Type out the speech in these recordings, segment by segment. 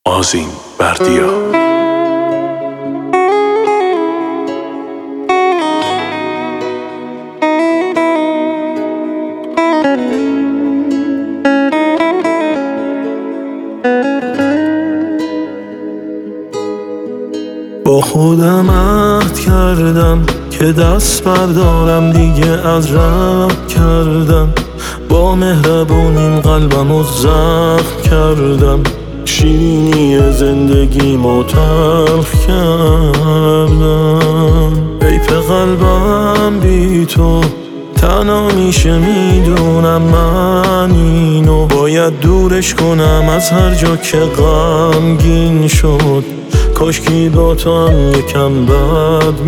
آذین بردیا. با خودم عهد کردم که دست بردارم، دیگه از رد کردم. با مهربونیم قلبمو زخم کردم، شیرینی زندگیمو تلخ کردم. حیف قلبم بی تو تنها میشه، میدونم من اینو باید دورش کنم از هر جا که غمگین شد. کاشکی با تو هم یکم بد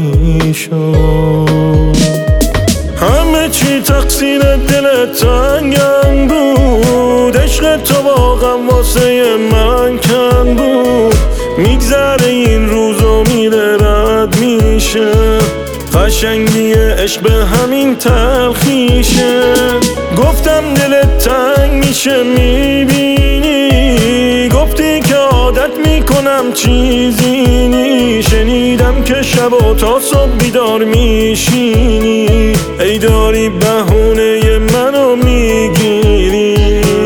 میشد. همه چی تقصیر دلت تنگم بود، عشق تو واقعا واسه من کم بود. میگذره این روزو میره رد میشه، قشنگی عشق به همین تلخیشه. گفتم دلت تنگ میشه میبینی، گفتی که عادت میکنم چیزی نی. شنیدم که شب تا صبح بیدار میشینی، ای داری بهونه منو میگیری.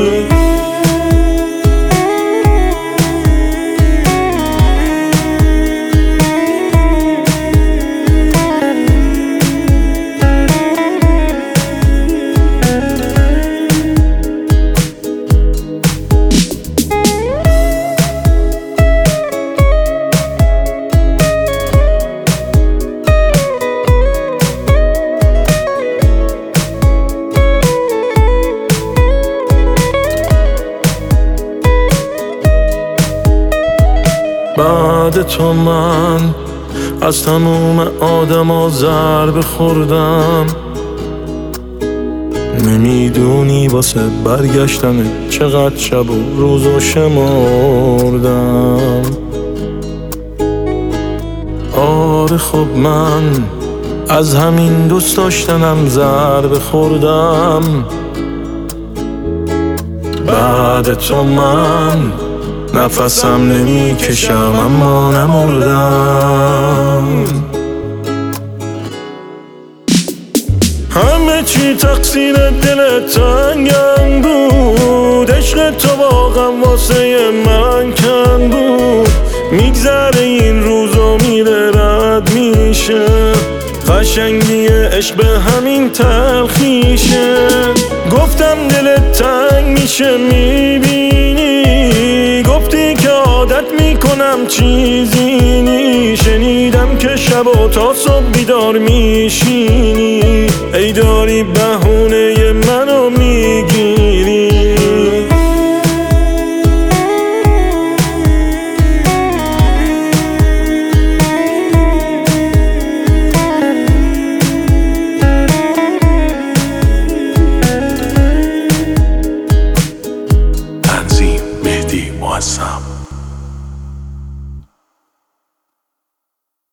بعد تو من از تموم آدما ضربه خوردم. نمیدونی واسه برگشتن چقدر شب و روزو شمردم. آره خب من از همین دوست داشتنم ضربه خوردم. بعد تو من نفسم نمیکشم اما نمردم. همه چی تقصیر دلت تنگم بود، عشق تو واقعا واسه من کم بود. میگذره این روزو میره رد میشه، قشنگی عشق به همین تلخیشه. گفتم دلت تنگ میشه میبینی، گفتی که عادت میکنم چیزی نی. شنیدم که شب تا صبح بیدار میشینی، ای داری